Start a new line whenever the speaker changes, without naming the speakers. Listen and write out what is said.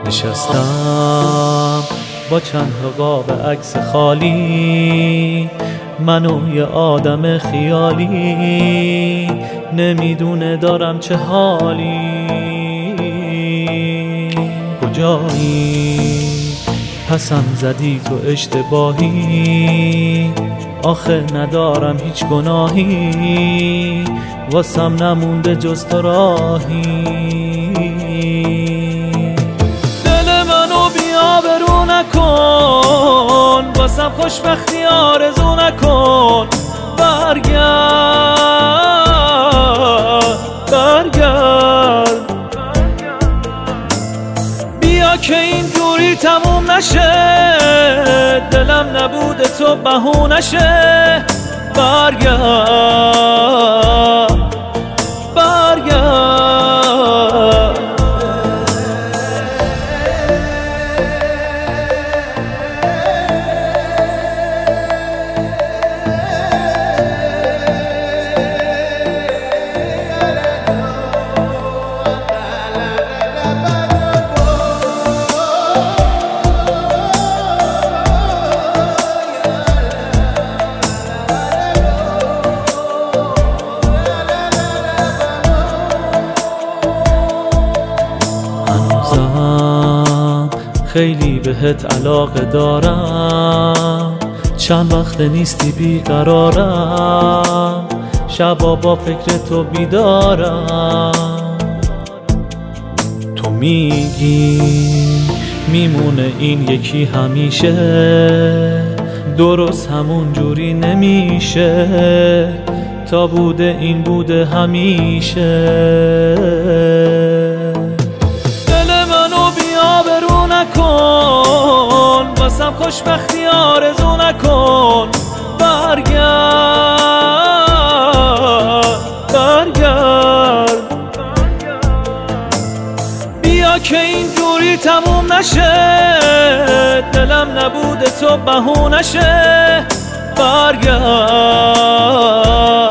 نشستم با چند تا قاب عکس خالی، من و یه آدم خیالی، نمیدونه دارم چه حالی. کجایی پسم زدی تو اشتباهی، آخه ندارم هیچ گناهی، واسم نمونده جز تو راهی. دل منو بی‌آبرو نکن، واسم خوشبختی آرزو نکن. برگرد بیا که این دوری تموم نشه، دلم نبوده تو بهونشه. برگرد خیلی بهت علاقه دارم، چند وقت نیستی بیقرارم، شبا با فکر تو بیدارم. تو میگی میمونه این یکی همیشه، درست همون جوری نمیشه، تا بوده این بوده همیشه. نکن واسم خوشبختی آرزو نکن. برگرد بیا که این دوری تموم نشه، دلم نبوده تو بهونشه. برگرد